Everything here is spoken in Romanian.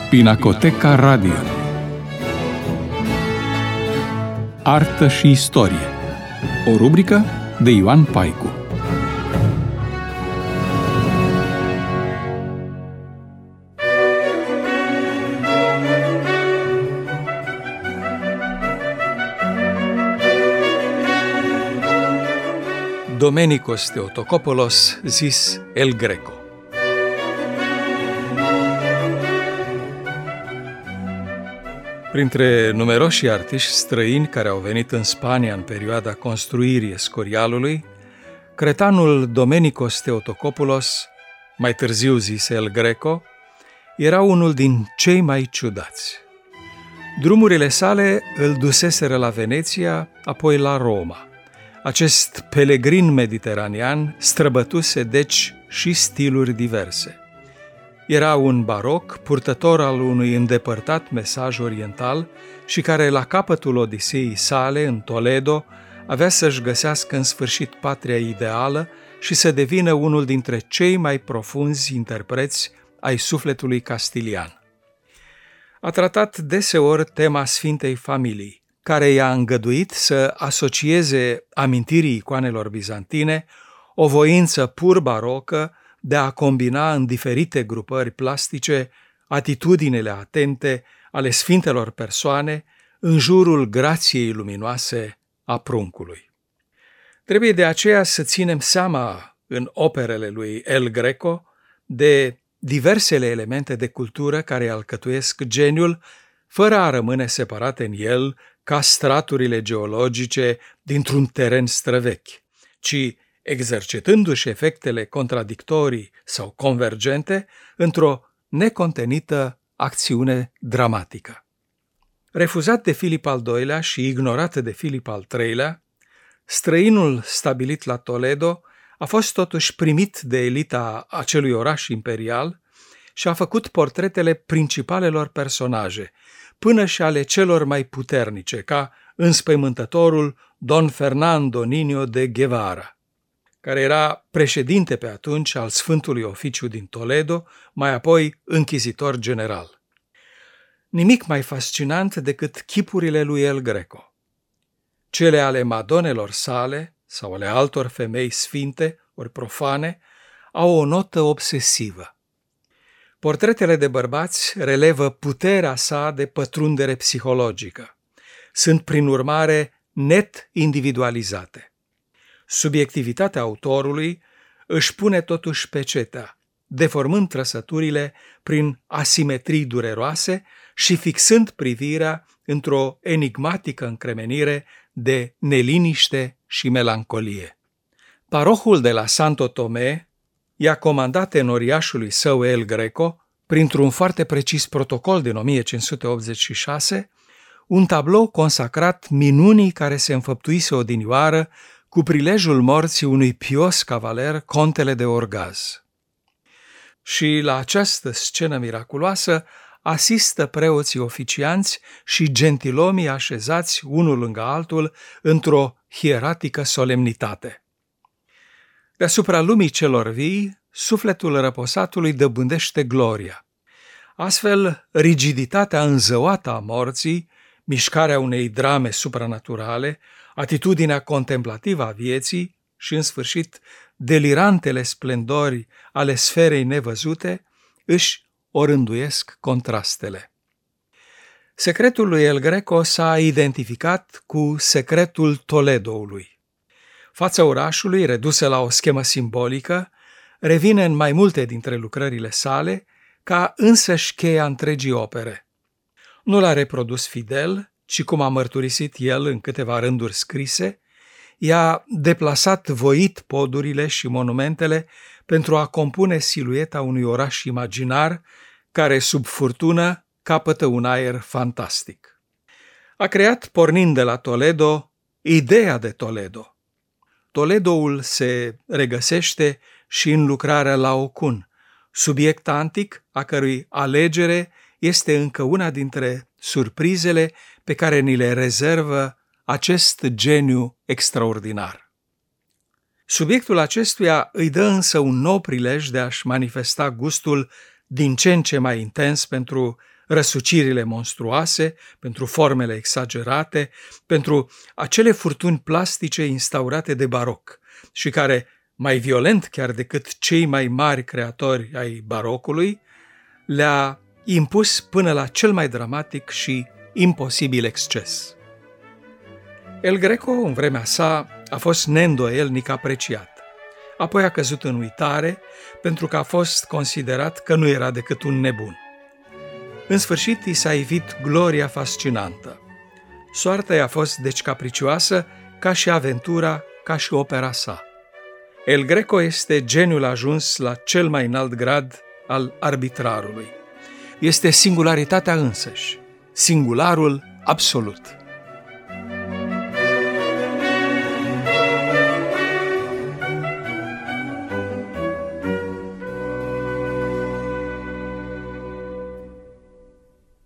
Pinacoteca Radio. Artă și istorie. O rubrică de Ioan Paicu. Domenicos Theotokopoulos, zis El Greco. Printre numeroși artiști străini care au venit în Spania în perioada construirii Escorialului, cretanul Domenicos Theotokopoulos, mai târziu zis El Greco, era unul din cei mai ciudați. Drumurile sale îl duseseră la Veneția, apoi la Roma. Acest pelegrin mediteranean străbătuse deci și stiluri diverse. Era un baroc, purtător al unui îndepărtat mesaj oriental și care, la capătul odiseii sale, în Toledo, avea să-și găsească în sfârșit patria ideală și să devină unul dintre cei mai profunzi interpreți ai sufletului castilian. A tratat deseori tema Sfintei Familii, care i-a îngăduit să asocieze amintirii icoanelor bizantine o voință pur barocă de a combina în diferite grupări plastice atitudinile atente ale sfintelor persoane în jurul grației luminoase a pruncului. Trebuie de aceea să ținem seama în operele lui El Greco de diversele elemente de cultură care alcătuiesc geniul, fără a rămâne separate în el ca straturile geologice dintr-un teren străvechi, ci exercitându-și efectele contradictorii sau convergente într-o necontenită acțiune dramatică. Refuzat de Filip al II-lea și ignorat de Filip al III-lea, străinul stabilit la Toledo a fost totuși primit de elita acelui oraș imperial și a făcut portretele principalelor personaje, până și ale celor mai puternice, ca înspăimântătorul Don Fernando Niño de Guevara, care era președinte pe atunci al Sfântului Oficiu din Toledo, mai apoi închizitor general. Nimic mai fascinant decât chipurile lui El Greco. Cele ale madonelor sale sau ale altor femei sfinte ori profane au o notă obsesivă. Portretele de bărbați relevă puterea sa de pătrundere psihologică. Sunt, prin urmare, net individualizate. Subiectivitatea autorului își pune totuși pecetea, deformând trăsăturile prin asimetrii dureroase și fixând privirea într-o enigmatică încremenire de neliniște și melancolie. Parohul de la Santo Tomé i-a comandat enoriașului său El Greco, printr-un foarte precis protocol din 1586, un tablou consacrat minunii care se înfăptuise odinioară cu prilejul morții unui pios cavaler, contele de Orgaz. Și la această scenă miraculoasă asistă preoții oficianți și gentilomii așezați unul lângă altul într-o hieratică solemnitate. Deasupra lumii celor vii, sufletul răposatului dobândește gloria. Astfel, rigiditatea înzăuată a morții, mișcarea unei drame supranaturale, atitudinea contemplativă a vieții și, în sfârșit, delirantele splendori ale sferei nevăzute își orânduiesc contrastele. Secretul lui El Greco s-a identificat cu secretul Toledoului. Fața orașului, redusă la o schemă simbolică, revine în mai multe dintre lucrările sale ca însăși cheia întregii opere. Nu l-a reprodus fidel, ci, cum a mărturisit el în câteva rânduri scrise, i-a deplasat voit podurile și monumentele pentru a compune silueta unui oraș imaginar care, sub furtună, capătă un aer fantastic. A creat, pornind de la Toledo, ideea de Toledo. Toledoul se regăsește și în lucrarea Laocoon, subiect antic a cărui alegere este încă una dintre surprizele pe care ni le rezervă acest geniu extraordinar. Subiectul acestuia îi dă însă un nou prilej de a-și manifesta gustul din ce în ce mai intens pentru răsucirile monstruoase, pentru formele exagerate, pentru acele furtuni plastice instaurate de baroc și care, mai violent chiar decât cei mai mari creatori ai barocului, le-a impus până la cel mai dramatic și imposibil exces. El Greco, în vremea sa, a fost neîndoielnic apreciat. Apoi a căzut în uitare pentru că a fost considerat că nu era decât un nebun. În sfârșit, i s-a ivit gloria fascinantă. Soarta i-a fost deci capricioasă, ca și aventura, ca și opera sa. El Greco este geniul ajuns la cel mai înalt grad al arbitrarului. Este singularitatea însăși, singularul absolut.